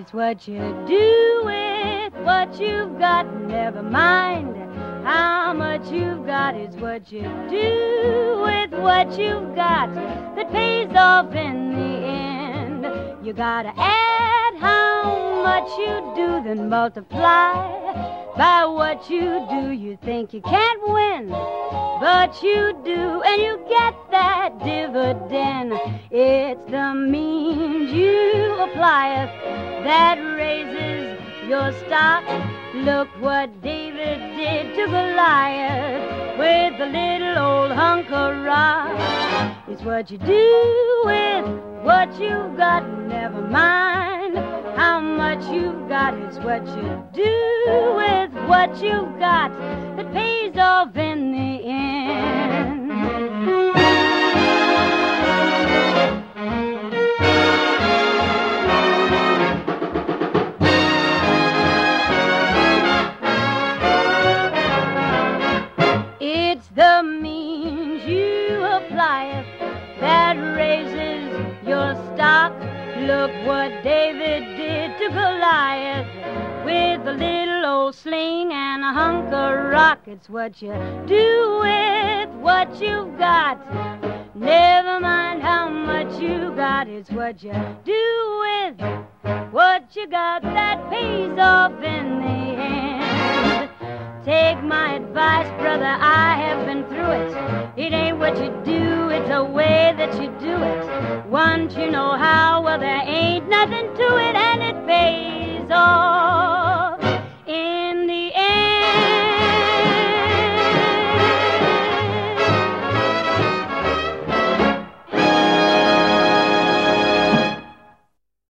It's what you do with what you've got. Never mind how much you've got. It's what you do with what you've got that pays off in the end. You gotta add how much you do, then multiply by what you do. You think you can't win, but you do, and you get that dividend. It's the means you apply that raises your stock. Look what David did to Goliath with a little old hunk of rock. It's what you do with what you've got. Never mind how much you've got. It's what you do with what you've got that pays off in the end. It's the means you apply that raises your stock. Look what David did to Goliath with a little old sling and a hunk of rock. It's what you do with what you've got. Never mind how much you got. It's what you do with what you got that pays off in the end. Take my advice, brother, I have been through it. It ain't what you do, it's the way that you do it. Once you know how, well, there ain't nothing to it, and it pays off.